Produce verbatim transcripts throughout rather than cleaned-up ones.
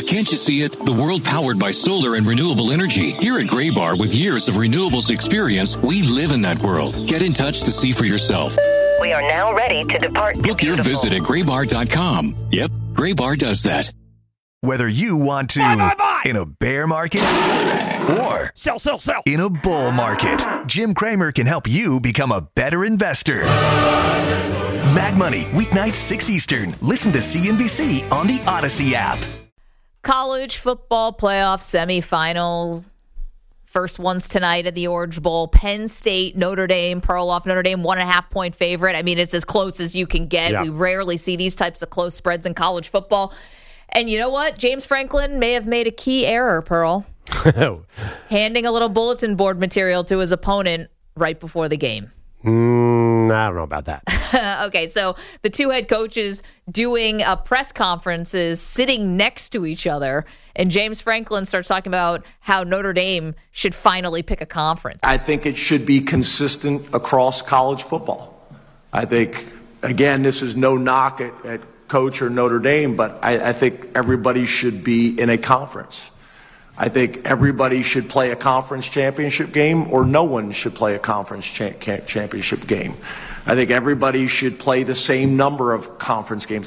can't you see it? The world powered by solar and renewable energy. Here at Graybar, with years of renewables experience, we live in that world. Get in touch to see for yourself. We are now ready to depart. Book your visit at graybar dot com. Yep, Graybar does that. Whether you want to buy, buy, buy. in a bear market or sell, sell, sell. in a bull market, Jim Cramer can help you become a better investor. Mad Money, weeknights six Eastern. Listen to C N B C on the Odyssey app. College football playoff semifinal. First one's tonight at the Orange Bowl. Penn State, Notre Dame, Perloff, Notre Dame, one and a half point favorite. I mean, it's as close as you can get. Yeah. We rarely see these types of close spreads in college football. And you know what? James Franklin may have made a key error, Pearl. Handing a little bulletin board material to his opponent right before the game. Mm, I don't know about that. Okay, so the two head coaches doing a press conferences sitting next to each other, and James Franklin starts talking about how Notre Dame should finally pick a conference. I think it should be consistent across college football. I think, again, this is no knock at, at Coach or Notre Dame, but I, I think everybody should be in a conference. I think everybody should play a conference championship game, or no one should play a conference cha- championship game. I think everybody should play the same number of conference games.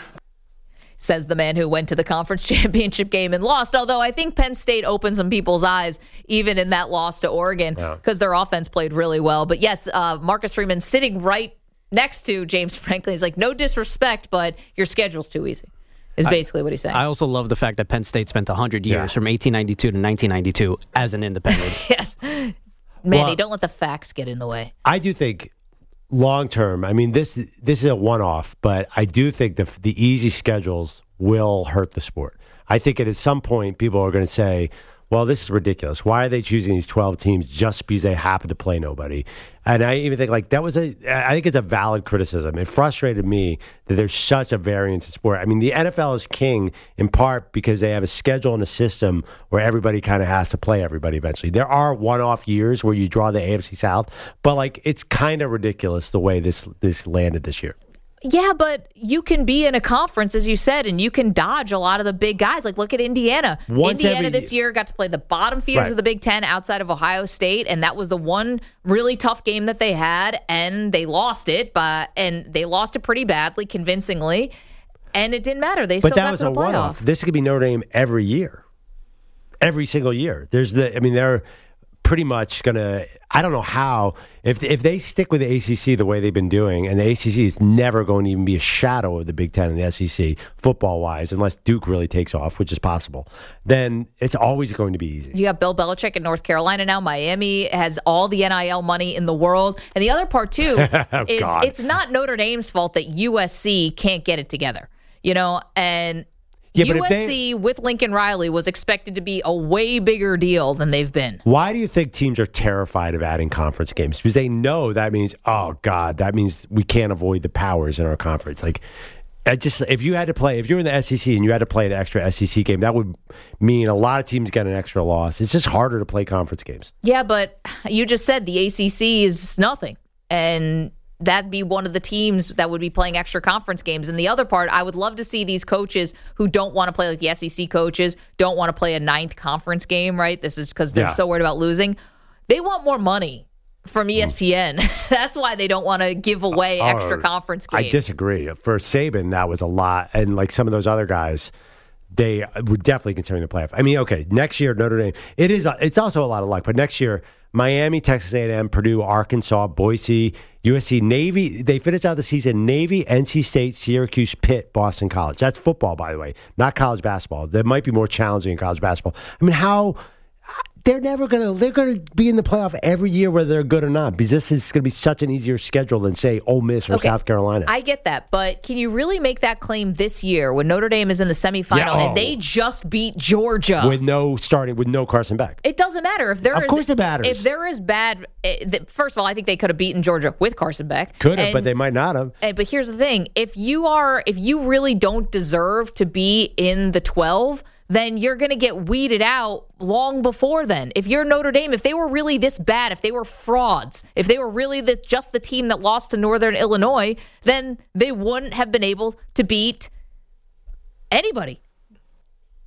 Says the man who went to the conference championship game and lost, although I think Penn State opened some people's eyes even in that loss to Oregon because yeah. their offense played really well. But yes, uh, Marcus Freeman sitting right next to James Franklin. He's like, no disrespect, but your schedule's too easy. Is basically I, what he's saying. I also love the fact that Penn State spent one hundred years, Yeah. from eighteen ninety-two to nineteen ninety-two, as an independent. Yes. Manny, Well, don't let the facts get in the way. I do think long term, I mean, this this is a one-off, but I do think the the easy schedules will hurt the sport. I think at some point people are going to say, well, this is ridiculous. Why are they choosing these twelve teams just because they happen to play nobody? And I even think like that was a, I think it's a valid criticism. It frustrated me that there's such a variance in sport. I mean, the N F L is king in part because they have a schedule and a system where everybody kind of has to play everybody eventually. There are one-off years where you draw the A F C South, but like it's kind of ridiculous the way this this landed this year. Yeah, but you can be in a conference, as you said, and you can dodge a lot of the big guys. Like, look at Indiana. Once Indiana every- this year got to play the bottom feeders Right. of the Big Ten outside of Ohio State, and that was the one really tough game that they had, and they lost it, but and they lost it pretty badly, convincingly, and it didn't matter. They still But that got was to the a playoff. one-off. This could be Notre Dame every year, every single year. There's the, I mean, they're pretty much going to, I don't know how, if if they stick with the A C C the way they've been doing, and the A C C is never going to even be a shadow of the Big Ten and the S E C, football-wise, unless Duke really takes off, which is possible, then it's always going to be easy. You got Bill Belichick in North Carolina now. Miami has all the N I L money in the world. And the other part, too, Oh, is God. it's not Notre Dame's fault that U S C can't get it together. You know, and Yeah, but U S C if they- with Lincoln Riley was expected to be a way bigger deal than they've been. Why do you think teams are terrified of adding conference games? Because they know that means, oh, God, that means we can't avoid the powers in our conference. Like, I just if you had to play, if you're in the S E C and you had to play an extra S E C game, that would mean a lot of teams get an extra loss. It's just harder to play conference games. Yeah, but you just said the A C C is nothing. And that'd be one of the teams that would be playing extra conference games. And the other part, I would love to see these coaches who don't want to play, like the S E C coaches, don't want to play a ninth conference game, right? This is because they're Yeah. so worried about losing. They want more money from E S P N. That's why they don't want to give away extra Oh, conference games. I disagree. For Saban, that was a lot. And like some of those other guys, they were definitely considering the playoff. I mean, okay, next year, Notre Dame, it is, it's also a lot of luck, but next year, Miami, Texas A and M, Purdue, Arkansas, Boise, U S C, Navy, they finished out the season, Navy, N C State, Syracuse, Pitt, Boston College. That's football, by the way, not college basketball. That might be more challenging in college basketball. I mean, how... They're never going to, they're going to be in the playoff every year whether they're good or not, because this is going to be such an easier schedule than, say, Ole Miss or Okay, South Carolina. I get that, but can you really make that claim this year when Notre Dame is in the semifinal Yeah, oh. and they just beat Georgia? With no starting, with no Carson Beck. It doesn't matter if there Of is- course it matters. If there is bad, eh, th- first of all, I think they could have beaten Georgia with Carson Beck. Could have, And- but they might not have. and- but here's the thing: if you are, if you really don't deserve to be in the twelve, then you're going to get weeded out long before then. If you're Notre Dame, if they were really this bad, if they were frauds, if they were really the, just the team that lost to Northern Illinois, then they wouldn't have been able to beat anybody.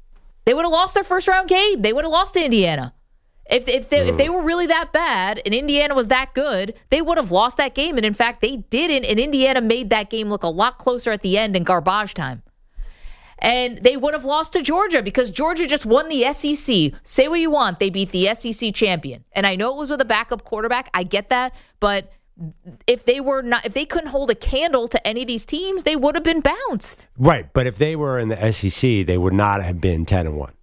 They would have lost their first round game. They would have lost to Indiana. If if they, if they were really that bad and Indiana was that good, they would have lost that game. And in fact, they didn't. And Indiana made that game look a lot closer at the end in garbage time. And they would have lost to Georgia because Georgia just won the S E C. Say what you want. They beat the S E C champion. And I know it was with a backup quarterback. I get that. But if they were not, if they couldn't hold a candle to any of these teams, they would have been bounced. Right. But if they were in the S E C, they would not have been ten and one.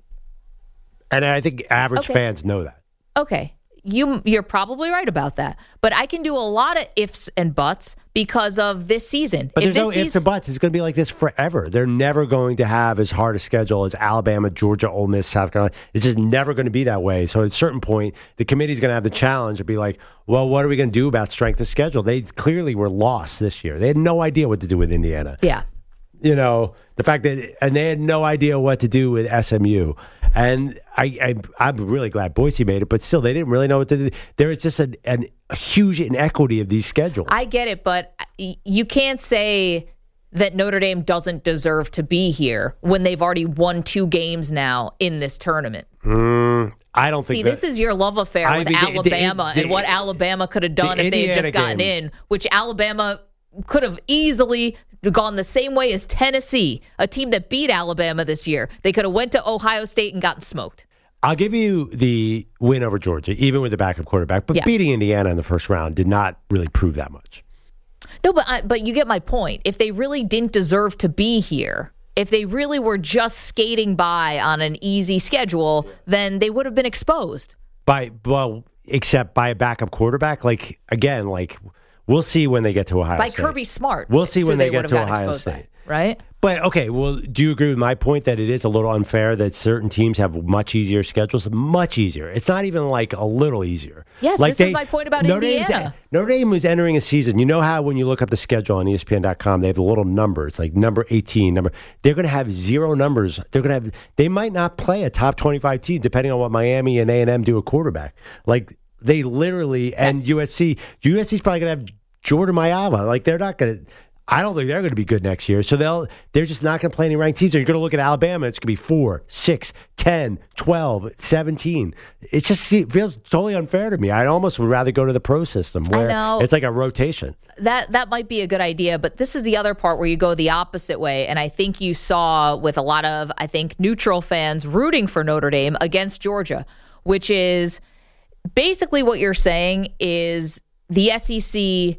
And I think average Okay. fans know that. Okay. You, you're probably right about that. But I can do a lot of ifs and buts because of this season. But If there's no this ifs season- or buts. It's going to be like this forever. They're never going to have as hard a schedule as Alabama, Georgia, Ole Miss, South Carolina. It's just never going to be that way. So at a certain point, the committee's going to have the challenge to be like, well, what are we going to do about strength of schedule? They clearly were lost this year. They had no idea what to do with Indiana. Yeah. You know, the fact that, and they had no idea what to do with S M U. And I, I, I'm really glad Boise made it, but still, they didn't really know what to do. There is just an, an, a huge inequity of these schedules. I get it, but you can't say that Notre Dame doesn't deserve to be here when they've already won two games now in this tournament. Mm, I don't think See, that, this is your love affair I with mean, the- Alabama the- and what Alabama could have done the if they had Indiana just gotten game. in, which Alabama could have easily gone the same way as Tennessee, a team that beat Alabama this year. They could have went to Ohio State and gotten smoked. I'll give you the win over Georgia, even with the backup quarterback. But Yeah. beating Indiana in the first round did not really prove that much. No, but I, but you get my point. If they really didn't deserve to be here, if they really were just skating by on an easy schedule, then they would have been exposed. By well, except by a backup quarterback. Like again, like we'll see when they get to Ohio By State. Kirby Smart. We'll see so when they, would get have to gotten Ohio exposed State. by, right? But okay, well, do you agree with my point that it is a little unfair that certain teams have much easier schedules? Much easier. It's not even like a little easier. Yes, like this is my point about Notre Dame's- Indiana. Notre Dame was entering a season. You know how when you look up the schedule on E S P N dot com, they have the little numbers, like number eighteen, number. They're going to have zero numbers. They're going to have. They might not play a top twenty-five team depending on what Miami and A and M do at quarterback. Like they literally and Yes. U S C. U S C's probably going to have Jordan Mailata. Like they're not going to. I don't think they're going to be good next year. So they'll they're just not going to play any ranked teams. So you're going to look at Alabama. It's going to be four, six, ten, twelve, seventeen. It just it feels totally unfair to me. I almost would rather go to the pro system where know. it's like a rotation. That that might be a good idea, but this is the other part where you go the opposite way. And I think you saw with a lot of, I think, neutral fans rooting for Notre Dame against Georgia, which is basically what you're saying is the S E C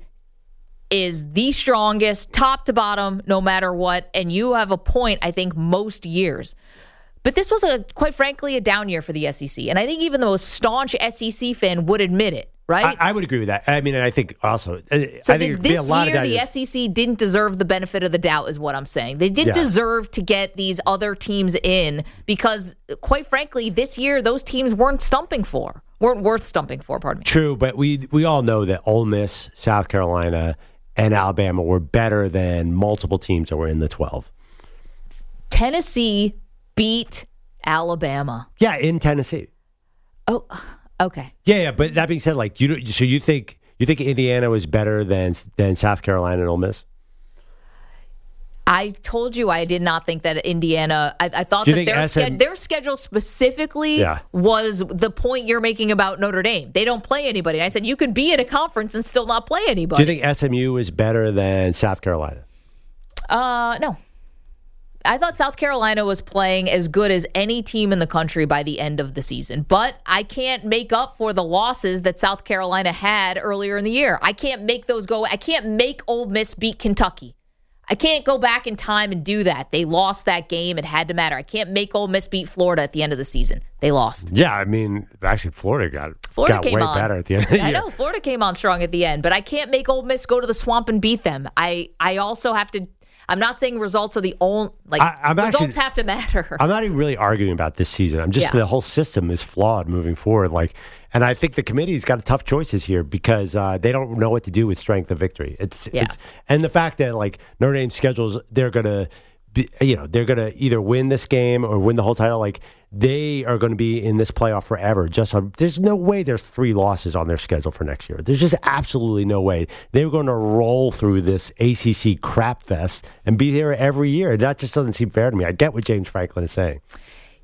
is the strongest, top to bottom, no matter what. And you have a point, I think, most years. But this was, a quite frankly, a down year for the S E C. And I think even the most staunch S E C fan would admit it, right? I, I would agree with that. I mean, and I think also, uh, So I think th- it'd be a this lot year, of the that. S E C didn't deserve the benefit of the doubt, is what I'm saying. They didn't Yeah. deserve to get these other teams in because, quite frankly, this year those teams weren't stumping for, weren't worth stumping for. Pardon me. True, but we we all know that Ole Miss, South Carolina, and Alabama were better than multiple teams that were in the twelve. Tennessee beat Alabama. Yeah, in Tennessee. Oh, okay. Yeah, yeah. But that being said, like you, so you think you think Indiana was better than than South Carolina and Ole Miss? I told you I did not think that Indiana. I, I thought Do you that think their, S M sched- their schedule specifically Yeah. was the point you're making about Notre Dame. They don't play anybody. I said you can be at a conference and still not play Do anybody. you think S M U is better than South Carolina? Uh, no. I thought South Carolina was playing as good as any team in the country by the end of the season. But I can't make up for the losses that South Carolina had earlier in the year. I can't make those go. I can't make Ole Miss beat Kentucky. I can't go back in time and do that. They lost that game. It had to matter. I can't make Ole Miss beat Florida at the end of the season. They lost. Yeah, I mean, actually, Florida got Florida got came way on. better at the end of the year. I know Florida came on strong at the end, but I can't make Ole Miss go to the swamp and beat them. I I also have to. I'm not saying results are the only like I- I'm results actually- have to matter. I'm not even really arguing about this season. I'm just Yeah. the whole system is flawed moving forward. Like, and I think the committee's got tough choices here because uh, they don't know what to do with strength of victory. It's Yeah. it's and the fact that like Notre Dame schedules, they're gonna, be, you know, they're gonna either win this game or win the whole title. Like they are going to be in this playoff forever. Just on, there's no way there's three losses on their schedule for next year. There's just absolutely no way they're going to roll through this A C C crap fest and be there every year. That just doesn't seem fair to me. I get what James Franklin is saying.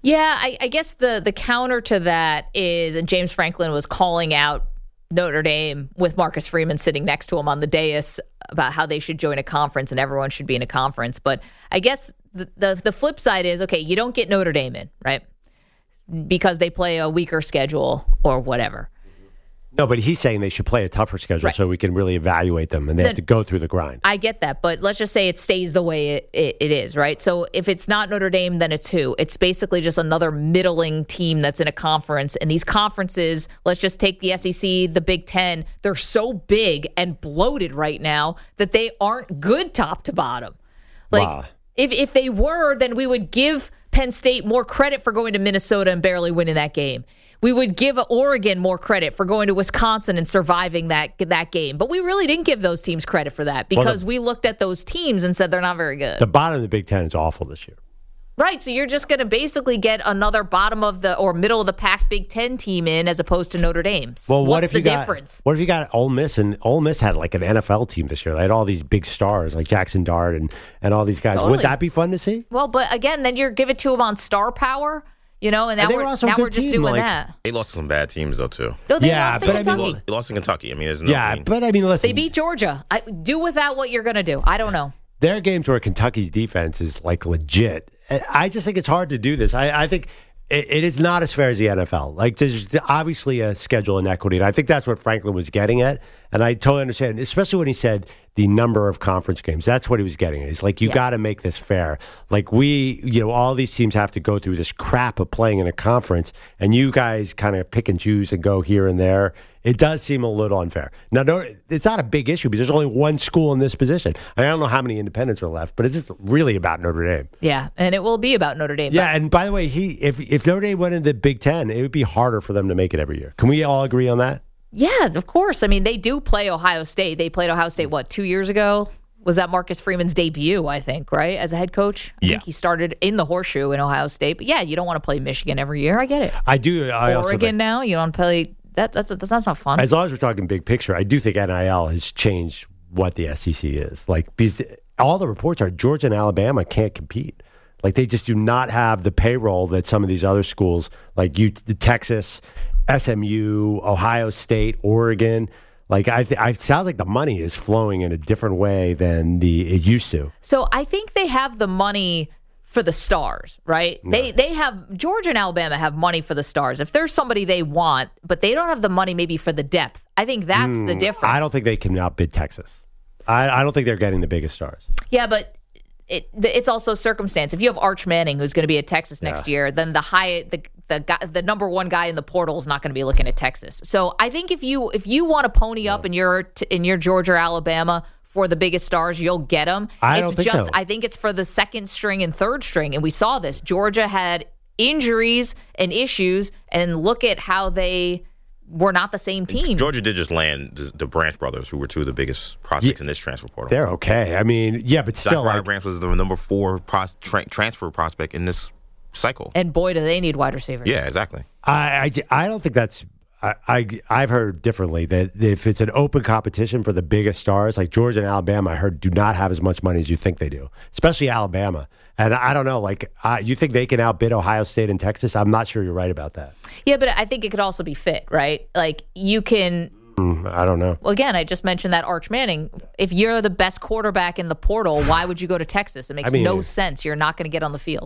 Yeah, I, I guess the the counter to that is, and James Franklin was calling out Notre Dame with Marcus Freeman sitting next to him on the dais about how they should join a conference and everyone should be in a conference. But I guess the the, the flip side is, okay, you don't get Notre Dame in, right? Because they play a weaker schedule or whatever. No, but he's saying they should play a tougher schedule Right. so we can really evaluate them, and they Then- have to go through the grind. I get that, but let's just say it stays the way it, it, it is, right? So if it's not Notre Dame, then it's who? It's basically just another middling team that's in a conference. And these conferences, let's just take the S E C, the Big Ten, they're so big and bloated right now that they aren't good top to bottom. Like, Wow. if, if they were, then we would give Penn State more credit for going to Minnesota and barely winning that game. We would give Oregon more credit for going to Wisconsin and surviving that that game. But we really didn't give those teams credit for that because Well, the- we looked at those teams and said they're not very good. The bottom of the Big Ten is awful this year. Right, so you're just going to basically get another bottom of the or middle of the pack Big Ten team in as opposed to Notre Dame. Well, what What's if the you got difference? what if you got Ole Miss, and Ole Miss had like an N F L team this year? They had all these big stars like Jackson Dart and and all these guys. Totally. Would that be fun to see? Well, but again, then you're give it to them on star power, you know, and now And they we're were also a now good we're just team, doing like- that. They lost to some bad teams though too. No, they Yeah, lost to but I mean- Kentucky. They lost in Kentucky. I mean, there's no. Yeah, I mean, but I mean, listen, They beat Georgia. I, do with that what you're going to do. I don't know. there are games where Kentucky's defense is like legit. I- I just think it's hard to do this. I, I think it, it is not as fair as the N F L. Like, there's obviously a schedule inequity, and I think that's what Franklin was getting at. And I totally understand, especially when he said the number of conference games. That's what he was getting at. He's like, you Yeah. got to make this fair. Like, we, you know, all these teams have to go through this crap of playing in a conference, and you guys kind of pick and choose and go here and there. It does seem a little unfair. Now, no, it's not a big issue because there's only one school in this position. I don't know how many independents are left, but it's just really about Notre Dame. Yeah, and it will be about Notre Dame. Yeah, and by the way, he if if Notre Dame went into the Big Ten, it would be harder for them to make it every year. Can we all agree on that? Yeah, of course. I mean, they do play Ohio State. They played Ohio State, what, two years ago? Was that Marcus Freeman's debut, I think, right, as a head coach? I Yeah. think he started in the horseshoe in Ohio State. But, yeah, you don't want to play Michigan every year. I get it. I do. I also Oregon think, now, you don't play that. That's that's, that's not fun. as long as we're talking big picture, I do think N I L has changed what the S E C is. Like, because all the reports are Georgia and Alabama can't compete. Like, they just do not have the payroll that some of these other schools, like U- Texas, S M U, Ohio State, Oregon. Like, I, th- I it sounds like the money is flowing in a different way than the it used to. So I think they have the money for the stars, right? They they have Georgia and Alabama have money for the stars. If there's somebody they want, but they don't have the money maybe for the depth. I think that's the difference. I don't think they can outbid Texas. I, I don't think they're getting the biggest stars. Yeah, but it, it's also circumstance. If you have Arch Manning, who's going to be at Texas next Yeah. year, then the high the the guy, the number one guy in the portal is not going to be looking at Texas. So I think if you if you want to pony up in your t- in your Georgia or Alabama for the biggest stars, you'll get them. I it's don't think just so. I think it's for the second string and third string, and we saw this. Georgia had injuries and issues, and look at how they were not the same team. Georgia did just land the, the Branch brothers, who were two of the biggest prospects in this transfer portal. They're okay. I mean, yeah, but still, Zachariah like, Branch was the number four pros, tra- transfer prospect in this cycle. And boy, do they need wide receivers. Yeah, exactly. I, I, I don't think that's. I, I I've heard differently that if it's an open competition for the biggest stars, like Georgia and Alabama, I heard do not have as much money as you think they do, especially Alabama. And I don't know, like, uh, you think they can outbid Ohio State and Texas? I'm not sure you're right about that. Yeah, but I think it could also be fit, right? Like you can. Mm, I don't know. Well, again, I just mentioned that Arch Manning. If you're the best quarterback in the portal, why would you go to Texas? It makes I mean, no sense. You're not going to get on the field.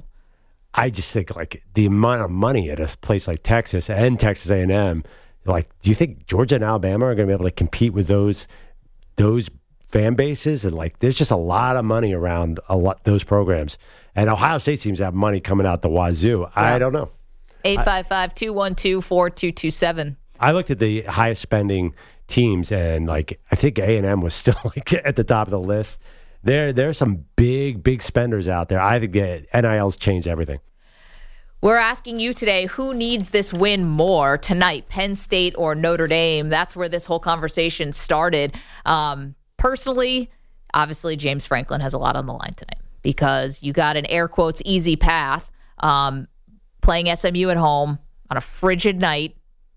I just think like the amount of money at a place like Texas and Texas A and M. Like, do you think Georgia and Alabama are going to be able to compete with those those fan bases? And like, there's just a lot of money around a lot those programs. And Ohio State seems to have money coming out the wazoo. I don't know. eight five five, two one two, four two two seven. I looked at the highest spending teams, and like I think A and M was still like at the top of the list. There, there's some big, big spenders out there. I think the N I L's changed everything. We're asking you today, who needs this win more tonight, Penn State or Notre Dame? That's where this whole conversation started. Um, personally, obviously, James Franklin has a lot on the line tonight because you got an air quotes easy path um, playing S M U at home on a frigid night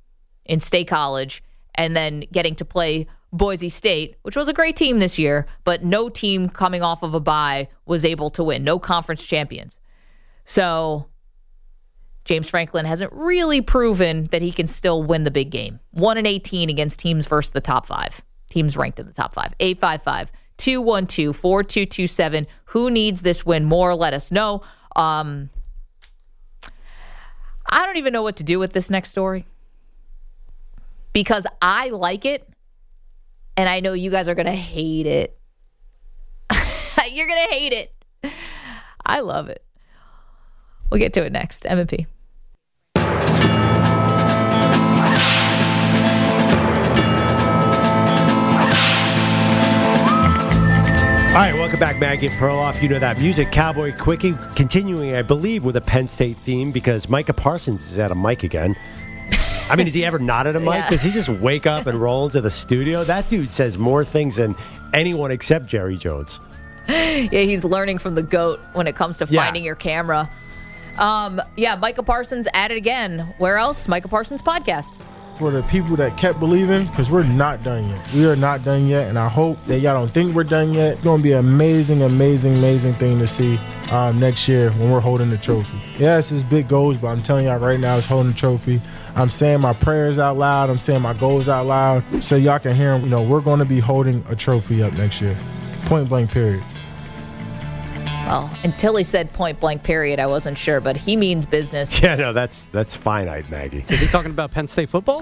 in State College and then getting to play Boise State, which was a great team this year, but no team coming off of a bye was able to win. No conference champions. So James Franklin hasn't really proven that he can still win the big game. one and eighteen against teams versus the top five. Teams ranked in the top five. eight five five, two one two, four two two seven. Who needs this win more? Let us know. Um, I don't even know what to do with this next story because I like it, and I know you guys are going to hate it. You're going to hate it. I love it. We'll get to it next. M and P. All right, welcome back, Maggie and Perloff. You know that music. Cowboy Quickie continuing, I believe, with a Penn State theme because Micah Parsons is at a mic again. I mean, has he ever not at a mic? Yeah. Does he just wake up and roll into the studio? That dude says more things than anyone except Jerry Jones. Yeah, he's learning from the GOAT when it comes to Yeah. finding your camera. Um, yeah, Micah Parsons at it again. Where else? Micah Parsons podcast. For the people that kept believing, because we're not done yet. We are not done yet, and I hope that y'all don't think we're done yet. It's going to be an amazing, amazing, amazing thing to see um, next year when we're holding the trophy. Yes, it's big goals, but I'm telling y'all right now, it's holding the trophy. I'm saying my prayers out loud. I'm saying my goals out loud so y'all can hear them. You know, we're going to be holding a trophy up next year. Point blank, period. Well, until he said point blank period, I wasn't sure, but he means business. Yeah, no, that's that's finite, Maggie. Is he talking about Penn State football?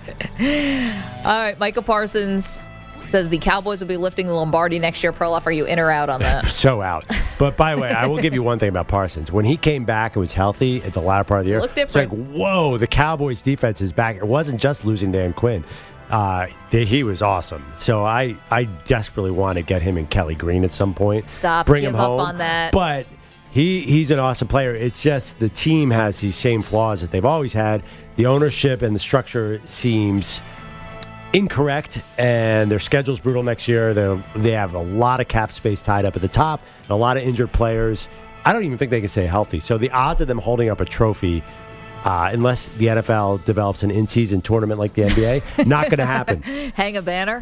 All right, Micah Parsons says the Cowboys will be lifting the Lombardi next year. Perloff, are you in or out on that? So out. But by the way, I will give you one thing about Parsons. When he came back and was healthy at the latter part of the year, Looked different. it's like, whoa, the Cowboys defense is back. It wasn't just losing Dan Quinn. Uh, he was awesome. So I, I desperately want to get him and Kelly Green at some point. Stop, Bring give him up home. on that. But he he's an awesome player. It's just the team has these same flaws that they've always had. The ownership and the structure seems incorrect, and their schedule's brutal next year. They they have a lot of cap space tied up at the top and a lot of injured players. I don't even think they can stay healthy. So the odds of them holding up a trophy, Uh, unless the N F L develops an in-season tournament like the N B A, not going to happen. Hang a banner.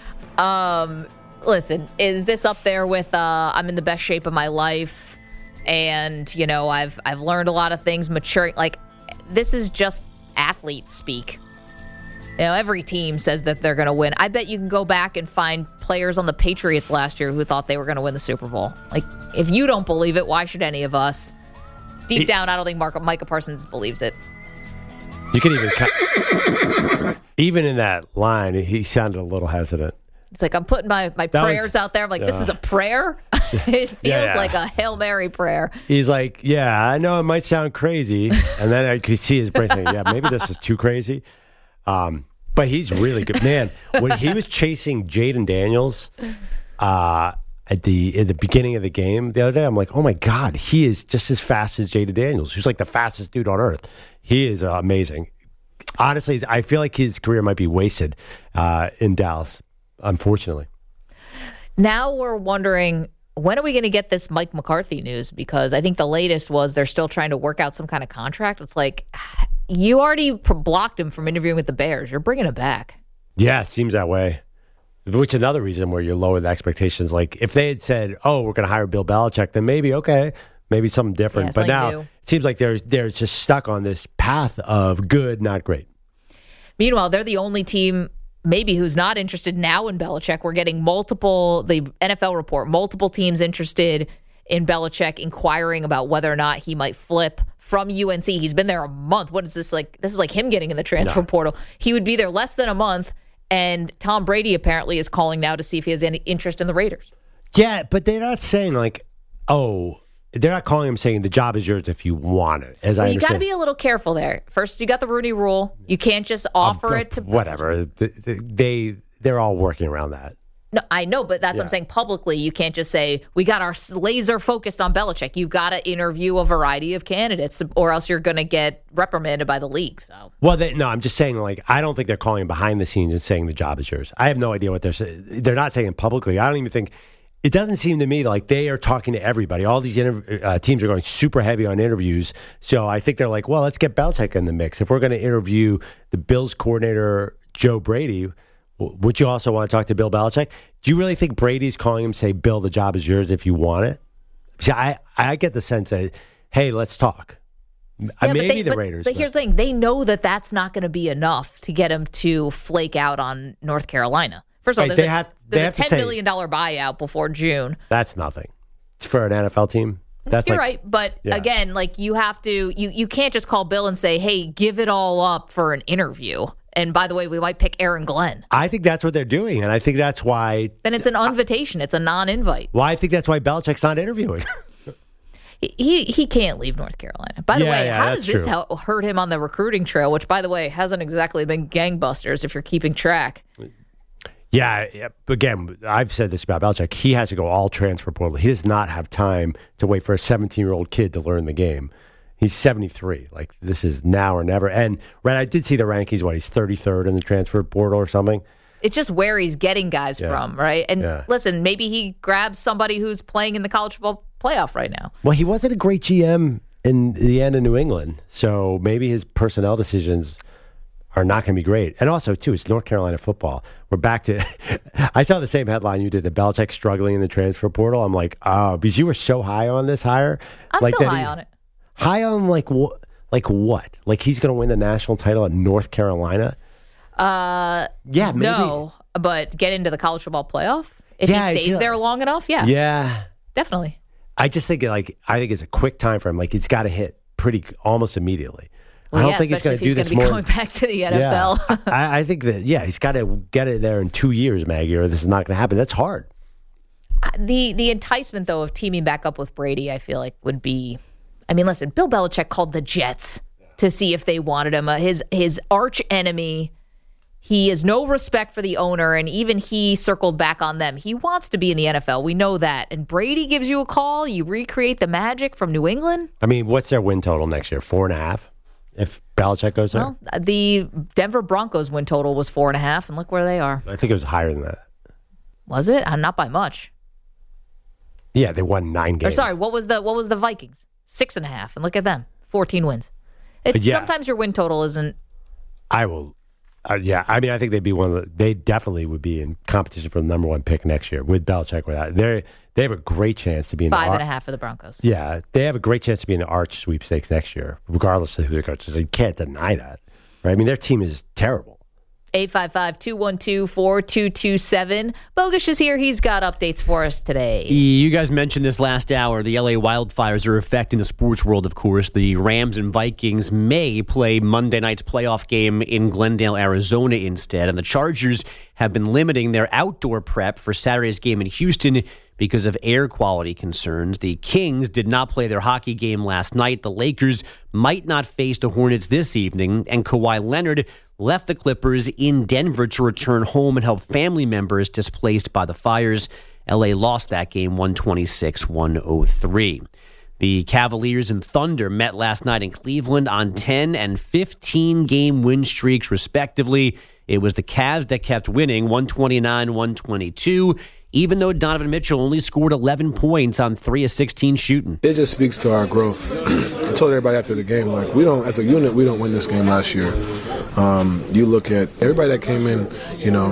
Um, listen, is this up there with uh, I'm in the best shape of my life, and you know I've I've learned a lot of things, maturing. Like this is just athlete speak. You know, every team says that they're going to win. I bet you can go back and find players on the Patriots last year who thought they were going to win the Super Bowl. Like if you don't believe it, why should any of us? Deep down, I don't think Mark, Micah Parsons believes it. You can even ca- even in that line, he sounded a little hesitant. It's like I'm putting my, my That prayers was- out there. I'm like, this yeah. is a prayer? It feels Yeah. like a Hail Mary prayer. He's like, yeah, I know it might sound crazy. And then I could see his brain saying, yeah, maybe this is too crazy. Um, but he's really good. Man, when he was chasing Jaden Daniels uh, at the at the beginning of the game the other day, I'm like, oh, my God, he is just as fast as Jaden Daniels, who's like the fastest dude on earth. He is uh, amazing. Honestly, I feel like his career might be wasted uh, in Dallas, unfortunately. Now we're wondering, when are we going to get this Mike McCarthy news? Because I think the latest was they're still trying to work out some kind of contract. It's like, you already p- blocked him from interviewing with the Bears. You're bringing him back. Yeah, it seems that way. Which is another reason where you lower the expectations. Like, if they had said, oh, we're going to hire Bill Belichick, then maybe, okay, maybe something different. Yeah, but something now new. it seems like they're, they're just stuck on this path of good, not great. Meanwhile, they're the only team maybe who's not interested now in Belichick. We're getting multiple, the N F L report, multiple teams interested in Belichick, inquiring about whether or not he might flip from U N C. He's been there a month. What is this like? This is like him getting in the transfer No. portal. He would be there less than a month, and Tom Brady apparently is calling now to see if he has any interest in the Raiders. Yeah, but they're not saying like, oh, they're not calling him saying the job is yours if you want it, as I Well, you understand. got to be a little careful there. First, you got the Rooney Rule. You can't just offer Um, it to whatever. They, they, they're all working around that. No, I know, but that's what I'm Yeah. saying. Publicly, you can't just say, we got our laser focused on Belichick. You've got to interview a variety of candidates, or else you're going to get reprimanded by the league. So, Well, they, no, I'm just saying, like, I don't think they're calling behind the scenes and saying the job is yours. I have no idea what they're saying. They're not saying it publicly. I don't even think, it doesn't seem to me like they are talking to everybody. All these interv- uh, teams are going super heavy on interviews. So I think they're like, well, let's get Belichick in the mix. If we're going to interview the Bills coordinator, Joe Brady, w- would you also want to talk to Bill Belichick? Do you really think Brady's calling him, say, Bill, the job is yours if you want it? See, I, I get the sense that, hey, let's talk. Yeah, maybe they, the but, Raiders. But here's the thing. They know that that's not going to be enough to get him to flake out on North Carolina. First of all, Right, there's, they a, have- they there's have a to ten say- million dollars buyout before June. That's nothing for an N F L team. That's You're like, right. But yeah. again, like you have to, you, you can't just call Bill and say, hey, give it all up for an interview. And by the way, we might pick Aaron Glenn. I think that's what they're doing, and I think that's why. Then it's an invitation. It's a non-invite. Well, I think that's why Belichick's not interviewing. He he can't leave North Carolina. By the Yeah, way, yeah, how that's does this true. help, hurt him on the recruiting trail? Which, by the way, hasn't exactly been gangbusters if you're keeping track. Yeah, yeah, again, I've said this about Belichick. He has to go all transfer portal. He does not have time to wait for a seventeen-year-old kid to learn the game. He's seventy-three. Like, this is now or never. And, right, I did see the rankings, what, he's thirty-third in the transfer portal or something? It's just where he's getting guys Yeah. from, right? And Yeah. listen, maybe he grabs somebody who's playing in the college football playoff right now. Well, he wasn't a great G M in the end of New England, so maybe his personnel decisions are not going to be great. And also, too, it's North Carolina football. We're back to – I saw the same headline you did, the Belichick struggling in the transfer portal. I'm like, oh, because you were so high on this hire. I'm like still that high he- on it. High on, like, what? Like what? Like he's going to win the national title at North Carolina? Uh, Yeah, maybe. No, but get into the college football playoff? If Yeah, I he see stays that. there long enough, yeah, Yeah. definitely. I just think, like, I think it's a quick time for him. Like, it's got to hit pretty almost immediately. Well, I don't yeah, think he's especially going if to do he's this going to be more. going back to the N F L. Yeah. I, I think that, yeah, he's got to get it there in two years, Maggie, or this is not going to happen. That's hard. the the enticement though of teaming back up with Brady, I feel like would be. I mean, listen, Bill Belichick called the Jets to see if they wanted him. Uh, his his arch enemy. He has no respect for the owner, and even he circled back on them. He wants to be in the N F L. We know that. And Brady gives you a call. You recreate the magic from New England. I mean, what's their win total next year? Four and a half? If Belichick goes there? Well, the Denver Broncos win total was four and a half, and look where they are. I think it was higher than that. Was it? Uh, not by much. Yeah, they won nine Or games. sorry, what was the what was the Vikings? Six and a half, and look at them, fourteen wins. It, Yeah. Sometimes your win total isn't. I will. Uh, yeah, I mean, I think they'd be one of the. They definitely would be in competition for the number one pick next year with Belichick. Without they, they have a great chance to be in Five the and a half for the Broncos. Yeah, they have a great chance to be in the Arch sweepstakes next year, regardless of who the coach is. You can't deny that, right? I mean, their team is terrible. eight five five, two one two, four two two seven. Bogusch is here. He's got updates for us today. You guys mentioned this last hour. The L A wildfires are affecting the sports world, of course. The Rams and Vikings may play Monday night's playoff game in Glendale, Arizona instead. And the Chargers have been limiting their outdoor prep for Saturday's game in Houston because of air quality concerns. The Kings did not play their hockey game last night. The Lakers might not face the Hornets this evening. And Kawhi Leonard left the Clippers in Denver to return home and help family members displaced by the fires. L A lost that game one twenty-six to one oh three. The Cavaliers and Thunder met last night in Cleveland on ten and fifteen game win streaks, respectively. It was the Cavs that kept winning, one twenty-nine to one twenty-two, even though Donovan Mitchell only scored eleven points on three of sixteen shooting. It just speaks to our growth. I told everybody after the game, like, we don't, as a unit, we don't win this game last year. Um, you look at everybody that came in, you know,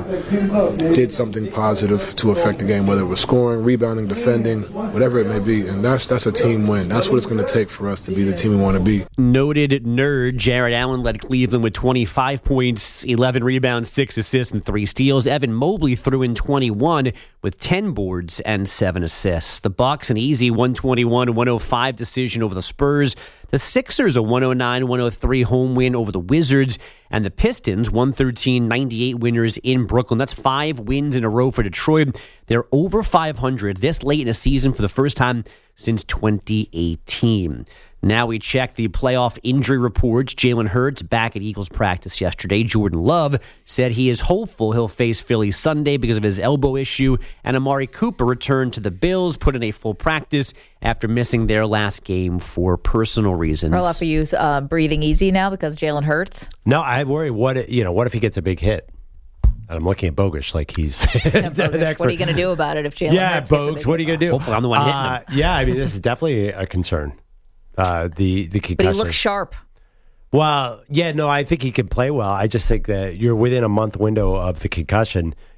did something positive to affect the game, whether it was scoring, rebounding, defending, whatever it may be. And that's that's a team win. That's what it's going to take for us to be the team we want to be. Noted nerd Jared Allen led Cleveland with twenty-five points, eleven rebounds, six assists, and three steals. Evan Mobley threw in twenty-one with ten boards and seven assists. The Bucks an easy one twenty-one to one oh five decision over the Spurs. The Sixers a one oh nine to one oh three home win over the Wizards. And the Pistons one thirteen ninety-eight winners in Brooklyn. That's five wins in a row for Detroit. They're over five hundred this late in a season for the first time since twenty eighteen. Now we check the playoff injury reports. Jalen Hurts back at Eagles practice yesterday. Jordan Love said he is hopeful he'll face Philly Sunday because of his elbow issue. And Amari Cooper returned to the Bills, put in a full practice after missing their last game for personal reasons. Earl, for you, uh, breathing easy now because Jalen Hurts. No, I worry. What if- you know? What if he gets a big hit? And I'm looking at Bogusch like he's. Yeah, Bogusch, what are you going to do about it if Jalen Yeah, Hurts gets a Bogusch, big what are you going to do? Hopefully I'm the one hitting Uh, him. yeah, I mean, this is definitely a concern. Uh, the the concussion. But he looks sharp. Well, yeah, no, I think he can play well. I just think that you're within a month window of the concussion.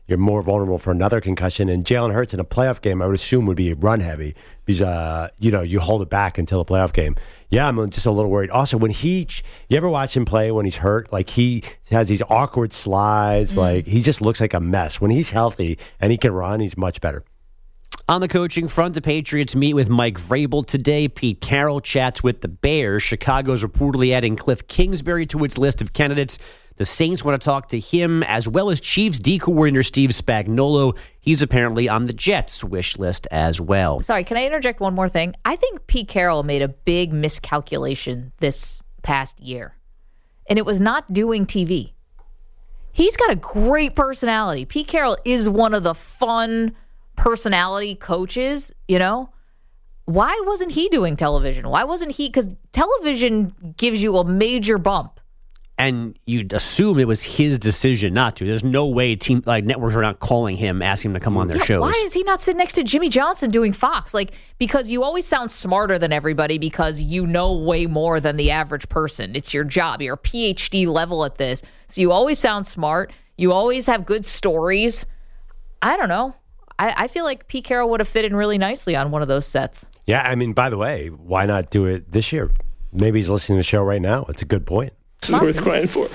you're more vulnerable for another concussion. And Jalen Hurts in a playoff game, I would assume, would be run heavy because, uh, you know, you hold it back until the playoff game. Yeah, I'm just a little worried. Also, when he, you ever watch him play when he's hurt? Like, he has these awkward slides. Mm. Like, he just looks like a mess. When he's healthy and he can run, he's much better. On the coaching front, the Patriots meet with Mike Vrabel today. Pete Carroll chats with the Bears. Chicago's reportedly adding Cliff Kingsbury to its list of candidates. The Saints want to talk to him, as well as Chiefs D coordinator Steve Spagnuolo. He's apparently on the Jets' wish list as well. Sorry, can I interject one more thing? I think Pete Carroll made a big miscalculation this past year, and it was not doing T V. He's got a great personality. Pete Carroll is one of the fun personality coaches, you know. Why wasn't he doing television? Why wasn't he? Because television gives you a major bump. And you'd assume it was his decision not to. There's no way team like networks are not calling him, asking him to come on their yeah, shows. Why is he not sitting next to Jimmy Johnson doing Fox? Like, because you always sound smarter than everybody because you know way more than the average person. It's your job. You're a P H D level at this. So you always sound smart. You always have good stories. I don't know. I, I feel like Pete Carroll would have fit in really nicely on one of those sets. Yeah, I mean, by the way, why not do it this year? Maybe he's listening to the show right now. It's a good point. It's worth crying for.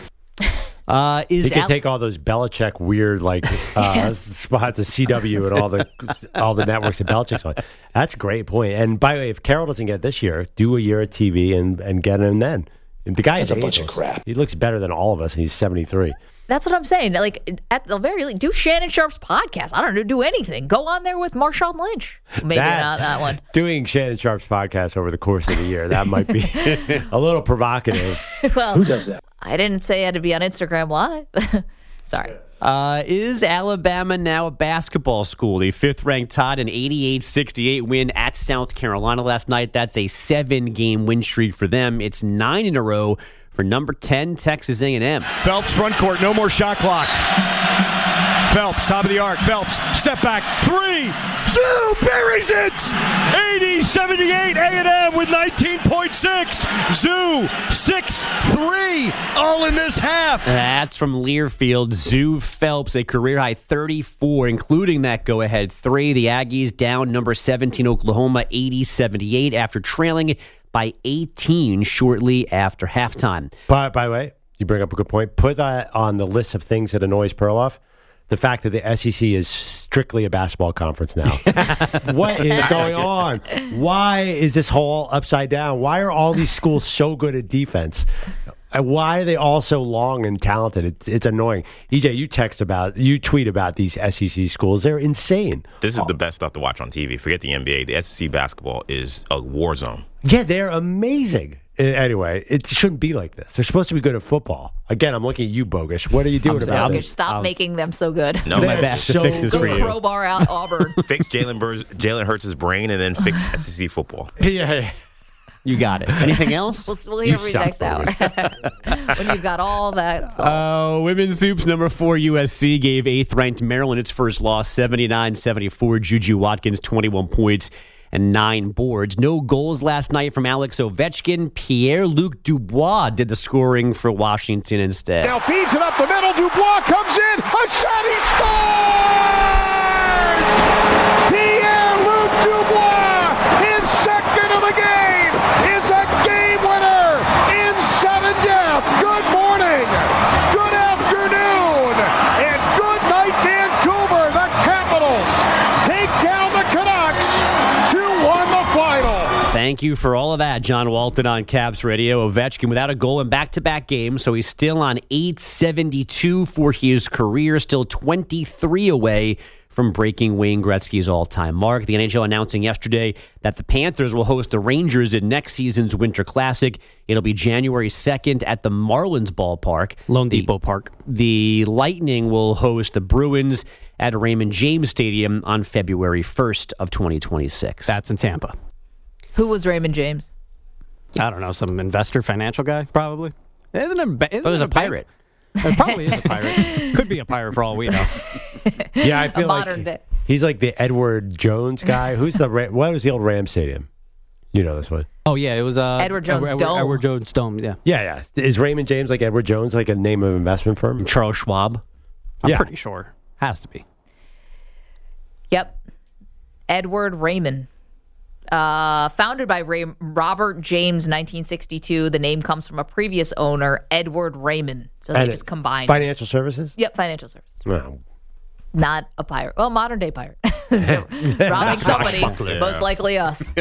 Uh, is he can Al- take all those Belichick weird like uh, yes. spots of C W and all the all the networks that Belichick's on. That's a great point. And by the way, if Carroll doesn't get it this year, do a year of T V and, and get him then. The guy is a bunch of crap. He looks better than all of us, and he's seventy-three. That's what I'm saying. Like, at the very least, do Shannon Sharp's podcast. I don't know, do anything. Go on there with Marshawn Lynch. Maybe that, not that one. Doing Shannon Sharp's podcast over the course of the year, that might be a little provocative. Well, who does that? I didn't say I had to be on Instagram Live. Sorry. Uh, is Alabama now a basketball school? The fifth-ranked Tide an eighty-eight sixty-eight win at South Carolina last night. That's a seven-game win streak for them. It's nine in a row for number ten, Texas A and M. Phelps front court, no more shot clock. Phelps, top of the arc. Phelps, step back, three. Zoo buries it! eighty seventy-eight, A and M with nineteen point six. Zoo, six three, all in this half. That's from Learfield. Zoo Phelps, a career-high thirty-four, including that go-ahead three. The Aggies down number seventeen, Oklahoma, eighty seventy-eight, after trailing by eighteen shortly after halftime. By, by the way, you bring up a good point. Put that on the list of things that annoys Perloff. The fact that the S E C is strictly a basketball conference now. What is going on? Why is this whole upside down? Why are all these schools so good at defense? And why are they all so long and talented? It's, it's annoying. E J, you text about, you tweet about these S E C schools. They're insane. This is oh. the best stuff to watch on T V. Forget the N B A. The S E C basketball is a war zone. Yeah, they're amazing. Anyway, it shouldn't be like this. They're supposed to be good at football. Again, I'm looking at you, Bogus. What are you doing I'm about Bogus, it? Stop um, making them so good. No, my best so to fix this Go for you. crowbar out Auburn. Fix Jalen Burrs, Jalen Hurts' brain, and then fix S E C football. Yeah, you got it. Anything else? We'll, we'll hear from you next hour when you've got all that. Uh, women's hoops number four U S C gave eighth-ranked Maryland its first loss, seventy-nine seventy-four. Juju Watkins, twenty-one points and nine boards. No goals last night from Alex Ovechkin. Pierre-Luc Dubois did the scoring for Washington instead. Now feeds it up the middle. Dubois comes in. A shot. He scores! Pierre-Luc Dubois, his second of the game, is a game winner in sudden death. Good morning. Good afternoon. And good night, Vancouver. The Capitals take down the Canucks. Won the final. Thank you for all of that, John Walton on Caps Radio. Ovechkin without a goal in back-to-back games, so he's still on eight seventy-two for his career, still twenty-three away from breaking Wayne Gretzky's all-time mark. The N H L announcing yesterday that the Panthers will host the Rangers in next season's Winter Classic. It'll be January second at the Marlins ballpark. Lone the, Depot Park. The Lightning will host the Bruins at Raymond James Stadium on February first of twenty twenty-six. That's in Tampa. Who was Raymond James? I don't know, some investor, financial guy, probably. Isn't it? Isn't it was it a pirate. It probably is a pirate. Could be a pirate for all we know. Yeah, I feel a like modern day. He's like the Edward Jones guy. Who's the what was the old Ram Stadium? You know this one. Oh yeah, it was uh, Edward Jones Edward, Dome. Edward Jones Dome. Yeah. Yeah, yeah. Is Raymond James like Edward Jones, like a name of investment firm? Charles Schwab. I'm yeah. pretty sure. Has to be. Yep. Edward Raymond. Uh, founded by Ray- Robert James, nineteen sixty-two. The name comes from a previous owner, Edward Raymond. So they And just combined. Financial services? Yep, financial services. Well, Not a pirate. Well, modern day pirate. Robbing somebody, Yeah. most likely us.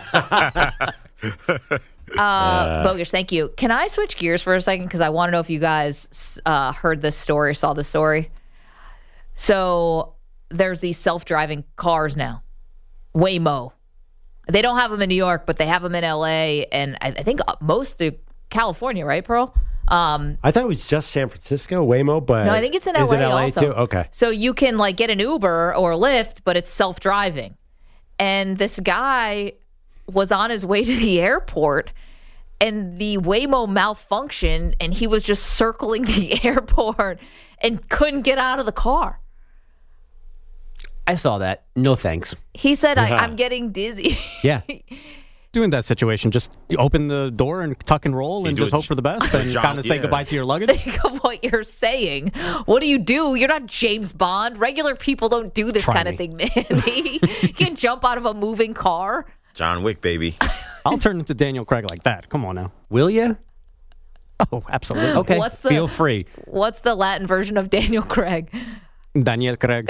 Uh, Bogus, thank you. Can I switch gears for a second? Because I want to know if you guys uh, heard this story, saw this story. So there's these self-driving cars now. Waymo. They don't have them in New York, but they have them in L A and I, I think most of California, right, Pearl? Um, I thought it was just San Francisco, Waymo, but no, I think it's in is L A, it L A also. too? Okay. So you can like get an Uber or Lyft, but it's self-driving. And this guy was on his way to the airport and the Waymo malfunctioned and he was just circling the airport and couldn't get out of the car. I saw that. No thanks. He said, I, Yeah. I'm getting dizzy. Yeah. Doing that situation, just open the door and tuck and roll and do just it- hope for the best and John, kind of say yeah. goodbye to your luggage. Think of what you're saying. What do you do? You're not James Bond. Regular people don't do this Try kind me. of thing, man. You can jump out of a moving car. John Wick, baby. I'll turn into Daniel Craig like that. Come on now. Will you? Oh, absolutely. Okay. What's the- Feel free. What's the Latin version of Daniel Craig? Daniel Craig.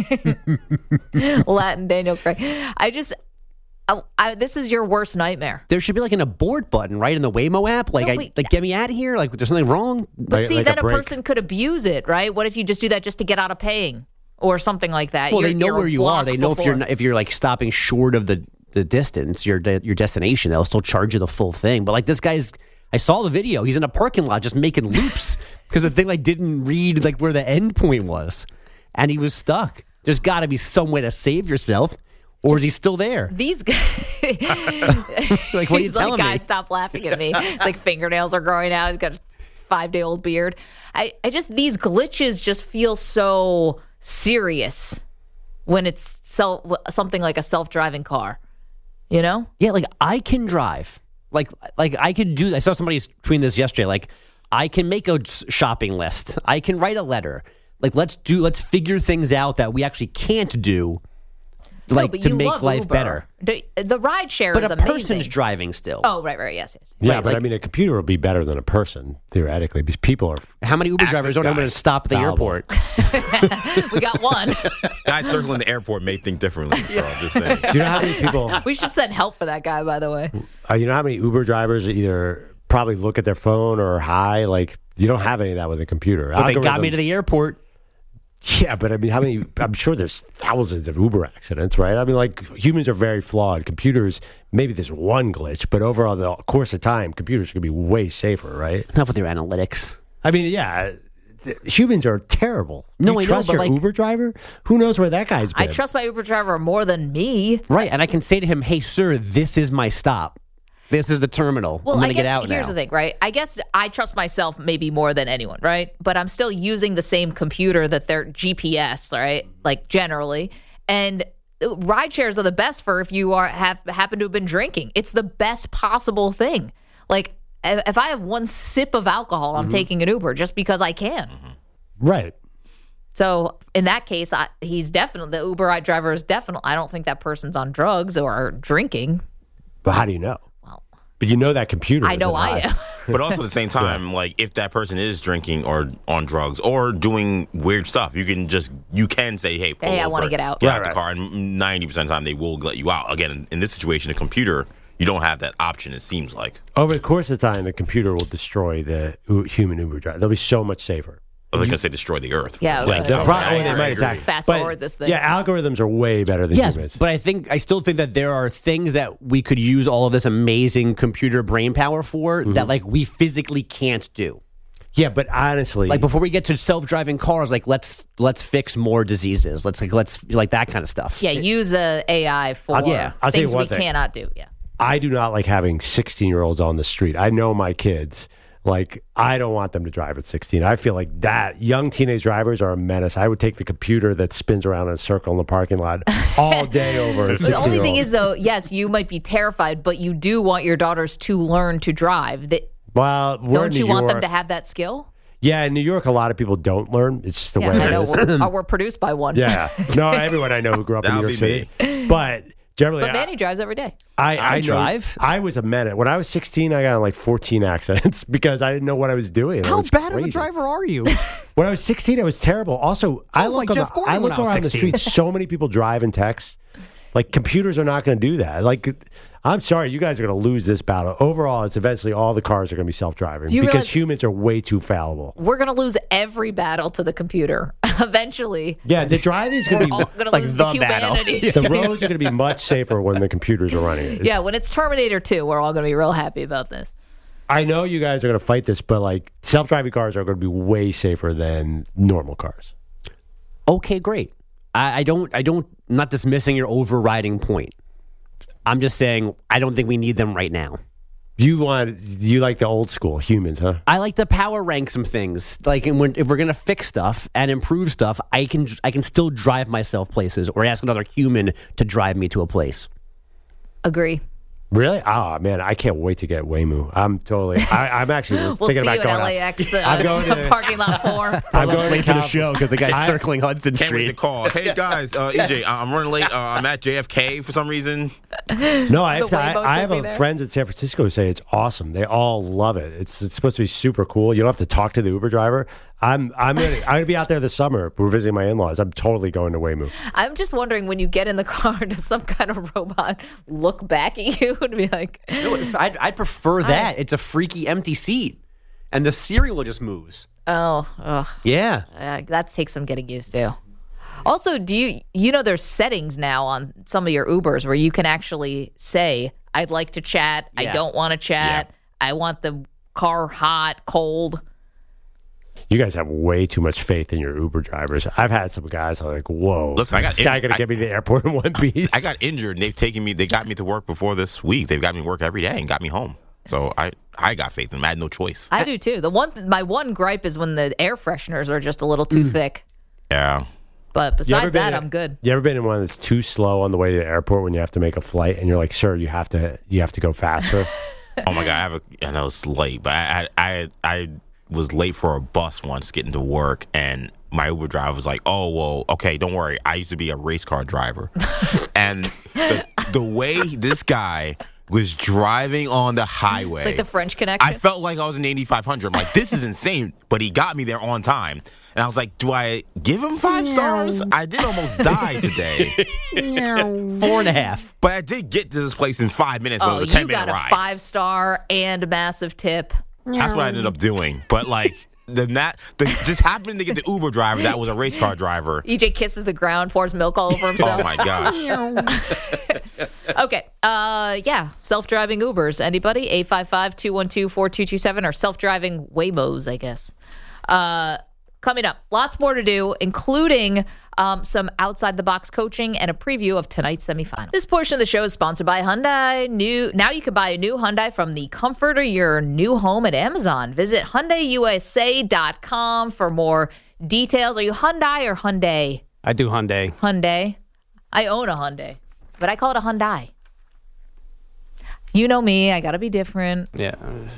Latin Daniel Craig. I just, I, I, this is your worst nightmare. There should be like an abort button, right, in the Waymo app. Like, No, I, wait. like get me out of here. Like, there's something wrong. But Like- see, like then a a, break. person could abuse it, right? What if you just do that just to get out of paying or something like that? Well, You're- they know you're a where you are. block They know if you're before. not, if you're like stopping short of the the distance, your de- your destination. They'll still charge you the full thing. But like this guy's, I saw the video. He's in a parking lot just making loops because the thing like didn't read like where the end point was, and he was stuck. There's got to be some way to save yourself, or is he still there? These guys. Like, what are you He's telling like, me? guys, stop laughing at me. It's like fingernails are growing out. He's got a five day old beard. I, I just, these glitches just feel so serious when it's self, something like a self driving car, you know? Yeah, like I can drive. Like like I can do. I saw somebody tweeting this yesterday. Like I can make a s- shopping list. I can write a letter. Like let's do. Let's figure things out that we actually can't do. Like but to you make love life Uber. better. The, the ride share But is a amazing. person's driving still. Oh, right, right, yes, yes. Yeah, Right, but I like- mean, a computer will be better than a person, theoretically, because people are. How many Uber Ask drivers this don't know guy. when to stop at the Fallible. airport? We got one. Guys circling the airport may think differently. So I'm just saying. Do you know how many people? We should send help for that guy, by the way. Uh, you know how many Uber drivers either probably look at their phone or hi? Like, you don't have any of that with a computer. But they got Algorithm- me to the airport. Yeah, but I mean, how many? I'm sure there's thousands of Uber accidents, right? I mean, like humans are very flawed. Computers, maybe there's one glitch, but over on the course of time, computers could be way safer, right? Enough with your analytics. I mean, yeah, th- humans are terrible. No, you I know, trust but your like- Uber driver? Who knows where that guy's I been? trust my Uber driver more than me. Right, and I can say to him, "Hey, sir, this is my stop. This is the terminal. Well, I'm I going to guess get out here's now." the thing, right? I guess I trust myself maybe more than anyone, right? But I'm still using the same computer that their G P S, right? Like generally, and ride shares are the best for if you are have happen to have been drinking. It's the best possible thing. Like if if I have one sip of alcohol, I'm Mm-hmm. taking an Uber just because I can. Right. So in that case, I, he's definitely the Uber ride driver is definitely. I don't think that person's on drugs or drinking. But how do you know? Well, But you know that computer. I know isn't I high. am. But also at the same time, like if that person is drinking or on drugs or doing weird stuff, you can just you can say, "Hey, pull Hey, I over, wanna get out." Get Right, out the right. car." And ninety percent of the time, they will let you out. Again, in, in this situation, a computer, you don't have that option. It seems like. Over the course of time, the computer will destroy the U- human Uber driver. They'll be so much safer. I was going to say destroy the Earth. Yeah, I was Yeah, gonna they'll say probably, that. oh, they I might agree. attack. Fast But, forward this thing. Yeah, algorithms are way better than Yes, humans. but I think I still think that there are things that we could use all of this amazing computer brain power for Mm-hmm. that like we physically can't do. Yeah, but honestly, Like before we get to self-driving cars, like let's let's fix more diseases. Let's like let's like that kind of stuff. Yeah, use the A I for I'll- yeah, I'll tell you things one we thing. cannot do. Yeah. I do not like having sixteen-year-olds on the street. I know my kids. Like, I don't want them to drive at sixteen. I feel like that young teenage drivers are a menace. I would take the computer that spins around in a circle in the parking lot all day over a The only thing sixteen-year-old. is, though, yes, you might be terrified, but you do want your daughters to learn to drive. That well, we're in don't you New want them York. to have that skill? Yeah, in New York, a lot of people don't learn. It's just the Yeah, way I it know. is. We're, uh, we're produced by one. Yeah. No, everyone I know who grew up in New That'll York be City. But generally, But Manny drives every day. I, I, I know- drive. I was a menace. When I was sixteen, I got in like fourteen accidents because I didn't know what I was doing. It How was bad of a crazy. driver are you? When I was sixteen, I was terrible. Also, I, was look, like on Jeff the, Gordon I when look I was around the sixteen. streets. So many people drive and text. Like, computers are not going to do that. Like, I'm sorry, you guys are going to lose this battle. Overall, it's eventually all the cars are going to be self-driving Do you because realize- humans are way too fallible. We're going to lose every battle to the computer eventually. Yeah, the driving is going We're to be all going to lose the, humanity. the roads are going to be much safer when the computers are running it. Yeah, when it's Terminator two, we're all going to be real happy about this. I know you guys are going to fight this, but like self-driving cars are going to be way safer than normal cars. Okay, great. I, I don't. I don't. I'm not dismissing your overriding point. I'm just saying I don't think we need them right now. You want you like the old school humans, huh? I like to power rank some things. Like, and when, if we're gonna fix stuff and improve stuff, I can. I can still drive myself places, or ask another human to drive me to a place. Agree. Really? Oh man, I can't wait to get Waymo. I'm totally. I, I'm actually We'll thinking see you about at going L A out. X uh, I'm going to the- parking lot four. I'm going late to for the show because the guy's I- circling Hudson Can't wait Street. to call. Hey guys, uh, E J, I'm running late. Uh, I'm at J F K for some reason. No, I have, The to, I, Waymo I have will be a there. friends in San Francisco who say it's awesome. They all love it. It's, it's supposed to be super cool. You don't have to talk to the Uber driver. I'm I'm gonna I'm gonna be out there this summer. We're visiting my in-laws. I'm totally going to Waymo. I'm just wondering when you get in the car, does some kind of robot look back at you and be like, No, if- I'd, I'd prefer that. It's a freaky empty seat, and the steering wheel just moves. oh, oh Yeah. uh, that takes some getting used to. Also, do you you know there's settings now on some of your Ubers where you can actually say, I'd like to chat, I Yeah. don't want to chat, I want the car hot, cold. You guys have way too much faith in your Uber drivers. I've had some guys who are like, "Whoa, Listen, I got is this guy in- gonna I- get me to the airport in one piece?" I got injured and they've taken me. They got me to work before this week. They've got me to work every day and got me home. So I, I got faith in them. I had no choice. I do too. The one, my one gripe is when the air fresheners are just a little too thick. Yeah. But You ever besides been that, in- I'm good. You ever been in one that's too slow on the way to the airport when you have to make a flight, and you're like, "Sir, you have to, you have to go faster." Oh my god, I have a. I know it's late, but I, I, I, I was late for a bus once getting to work, and my Uber driver was like, "Oh well, okay, don't worry. I used to be a race car driver," and the the way this guy was driving on the highway, It's like the French Connection. I felt like I was in eighty-five hundred. I'm like, this is insane, but he got me there on time. And I was like, do I give him five stars? I did almost die today. Four and a half. But I did get to this place in five minutes, but Oh, it was a you ten minute got a ride. five star and a massive tip. That's what I ended up doing. But like, the that the just happened to get the Uber driver that was a race car driver. E J kisses the ground, pours milk all over himself. Oh my gosh. Okay. Uh, yeah. Self-driving Ubers. Anybody? eight five five, two one two, four two two seven or self-driving Waymos, I guess. Uh, coming up, lots more to do, including um, some outside-the-box coaching and a preview of tonight's semifinal. This portion of the show is sponsored by Hyundai. New Now you can buy a new Hyundai from the comfort of your new home at Amazon. Visit Hyundai U S A dot com for more details. Are you Hyundai or Hyundai? I do Hyundai. Hyundai. I own a Hyundai, but I call it a Hyundai. You know me. I got to be different. Yeah.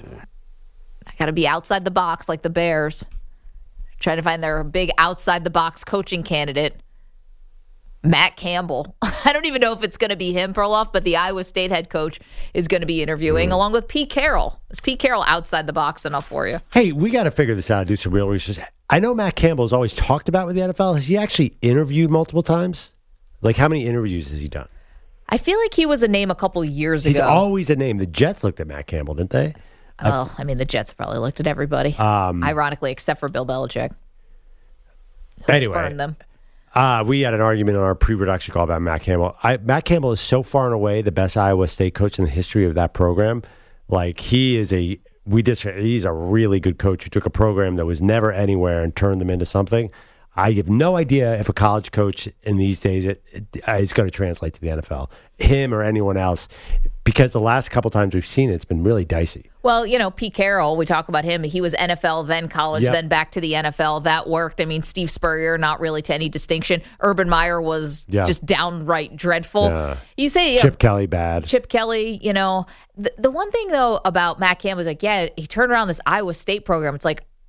I got to be outside the box like the Bears. Trying to find their big outside the box coaching candidate, Matt Campbell. I don't even know if it's going to be him, Perloff, but the Iowa State head coach is going to be interviewing along with Pete Carroll. Is Pete Carroll outside the box enough for you? Hey, we got to figure this out. Do some real research. I know Matt Campbell's always talked about with the N F L. Has he actually interviewed multiple times? Like, how many interviews has he done? I feel like he was a name a couple years He's ago. always a name. The Jets looked at Matt Campbell, didn't they? Well, I mean, the Jets probably looked at everybody, Um, ironically, except for Bill Belichick. He'll Anyway. spurn them. Uh, we had an argument on our pre-production call about Matt Campbell. I, Matt Campbell is so far and away the best Iowa State coach in the history of that program. Like, he is a we just he's a really good coach who took a program that was never anywhere and turned them into something. I have no idea if a college coach in these days it, it, is going to translate to the N F L, him or anyone else, because the last couple times we've seen it, it's been really dicey. Well, you know, Pete Carroll, we talk about him. He was N F L, then college, Yep. then back to the N F L. That worked. I mean, Steve Spurrier, not really to any distinction. Urban Meyer was Yeah. just downright dreadful. Yeah. You say you Chip know, Kelly bad. Chip Kelly, you know, the, the one thing, though, about Matt Campbell is like, yeah, he turned around this Iowa State program. It's like,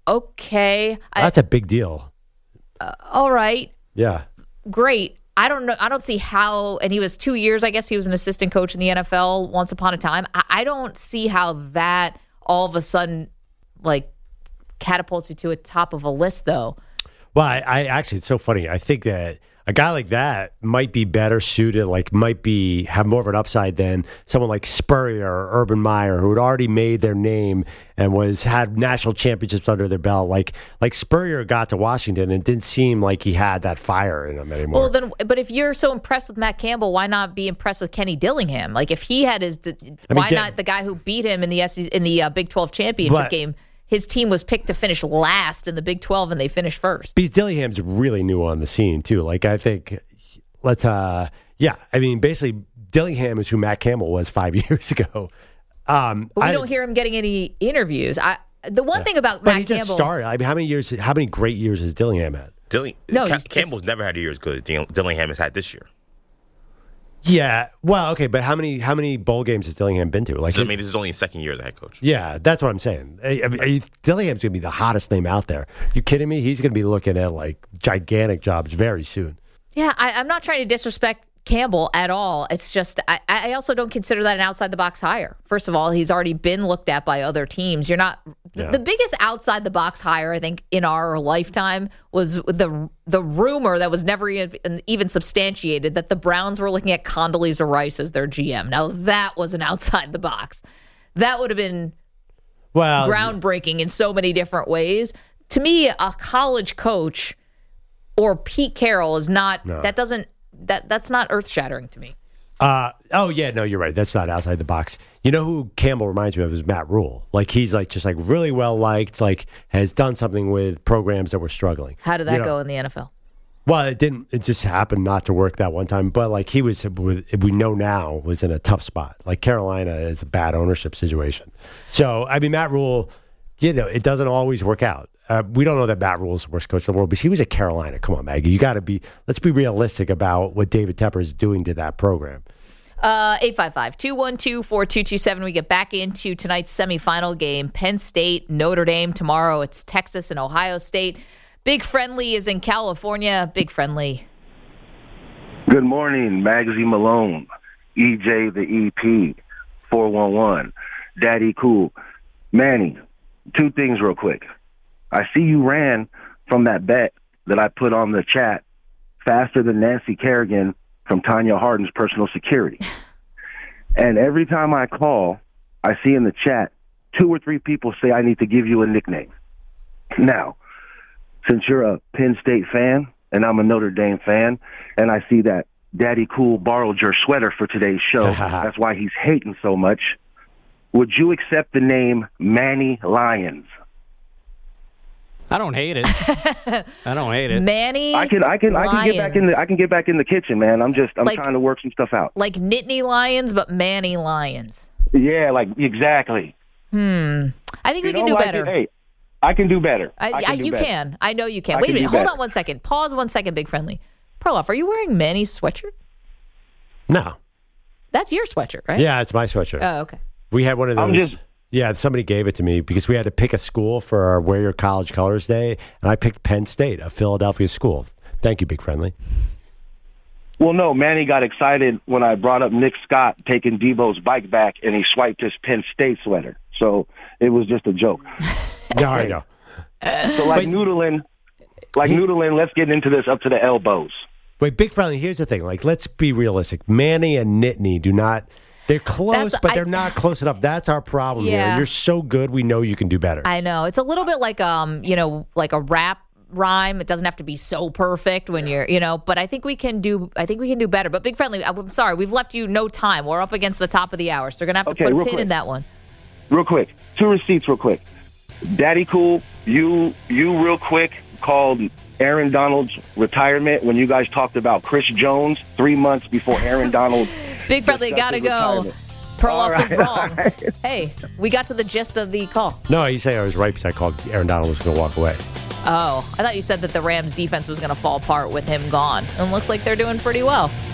Okay. I, That's a big deal. uh, all right. Yeah. Great. I don't know. I don't see how, and he was two years, I guess he was an assistant coach in the N F L once upon a time. I, I don't see how that all of a sudden, like, catapults you to the top of a list, though. Well, I, I actually, it's so funny. I think that a guy like that might be better suited, like might be have more of an upside than someone like Spurrier or Urban Meyer, who had already made their name and was had national championships under their belt. Like like Spurrier got to Washington and it didn't seem like he had that fire in him anymore. Well, then, but if you're so impressed with Matt Campbell, why not be impressed with Kenny Dillingham? Like if he had his, I why mean, not the guy who beat him in the S E C, in the uh, Big twelve championship But- game? His team was picked to finish last in the Big twelve, and they finished first. Because Dillingham's really new on the scene too. Like I think, let's uh, yeah. I mean, basically, Dillingham is who Matt Campbell was five years ago. Um, But we I, don't hear him getting any interviews. I the one yeah. thing about but Matt he just Campbell, started. I mean, how many years? How many great years has Dillingham had? Dilling, No, Ca- he's just- Campbell's never had a year as good as Dill- Dillingham has had this year. Yeah. Well, okay, but how many how many bowl games has Dillingham been to? Like, So, I mean, this is only his second year as a head coach. yeah, that's what I'm saying. I, I mean, are you, Dillingham's going to be the hottest name out there. You kidding me? He's going to be looking at like gigantic jobs very soon. yeah, I, I'm not trying to disrespect Campbell at all. It's just I, I also don't consider that an outside the box hire. First of all, he's already been looked at by other teams. You're not Yeah. the biggest outside the box hire I think in our lifetime was the the rumor that was never even, even substantiated that the Browns were looking at Condoleezza Rice as their G M. Now that was an outside the box. That would have been Well, groundbreaking in so many different ways. To me, a college coach or Pete Carroll is not No. that doesn't that that's not earth shattering to me. Uh, oh yeah, no, you're right. That's not outside the box. You know who Campbell reminds me of is Matt Rule. Like he's like just like really well liked. Like has done something with programs that were struggling. How did that You know, go in the N F L? Well, it didn't. It just happened not to work that one time. But like he was, we know now, was in a tough spot. Like Carolina is a bad ownership situation. So I mean, Matt Rule, you know, it doesn't always work out. Uh, we don't know that Matt Rule is the worst coach in the world, but he was at Carolina. Come on, Maggie, you got to be. Let's be realistic about what David Tepper is doing to that program. Uh, eight five five, two one two, four two two seven. We get back into tonight's semifinal game. Penn State, Notre Dame. Tomorrow it's Texas and Ohio State. Big Friendly is in California. Big Friendly. Good morning, Magsy Malone, E J the E P, four one one, Daddy Cool. Manny, two things real quick. I see you ran from that bet that I put on the chat faster than Nancy Kerrigan from Tanya Hardin's personal security. And every time I call, I see in the chat two or three people say I need to give you a nickname. Now, since you're a Penn State fan and I'm a Notre Dame fan, and I see that Daddy Cool borrowed your sweater for today's show, that's why he's hating so much, would you accept the name Manny Lyons? I don't hate it. I don't hate it. Manny I can I can I can get back in the I can get back in the kitchen, man. I'm just I'm Like- trying to work some stuff out. Like Nittany Lions, but Manny Lions. Yeah, like exactly. Hmm. I think we You can don't do like better. it? Hey, I can do better. I, I I, can do you better. can. I know you can. I Wait can a minute. do Hold better. on one second. Pause one second, Big Friendly. Perloff, are you wearing Manny's sweatshirt? No. That's your sweatshirt, right? Yeah, it's my sweatshirt. Oh, okay. We had one of those. I'm just- yeah, somebody gave it to me because we had to pick a school for our Wear Your College Colors Day, and I picked Penn State, a Philadelphia school. Thank you, Big Friendly. Well, no, Manny got excited when I brought up Nick Scott taking Debo's bike back, and he swiped his Penn State sweater. So it was just a joke. No, I know. So like noodling, like noodling, let's get into this up to the elbows. Wait, Big Friendly, here's the thing. Like, let's be realistic. Manny and Nittany do not. They're close, That's- but I- they're not close enough. That's our problem here. Yeah. You're so good, we know you can do better. I know. It's a little bit like um, you know, like a rap rhyme. It doesn't have to be so perfect when you're, you know, but I think we can do I think we can do better. But Big Friendly, I'm sorry, we've left you no time. We're up against the top of the hour, so you're gonna have to Okay, put a real pin quick. in that one. Real quick, two receipts real quick. Daddy Cool, you you real quick called Aaron Donald's retirement when you guys talked about Chris Jones three months before Aaron Donald. Big Friendly, discussed gotta his go. retirement. Perloff All right, is wrong. all right. Hey, we got to the gist of the call. No, you say I was right because I called Aaron Donald was going to walk away. Oh, I thought you said that the Rams defense was going to fall apart with him gone. And looks like they're doing pretty well.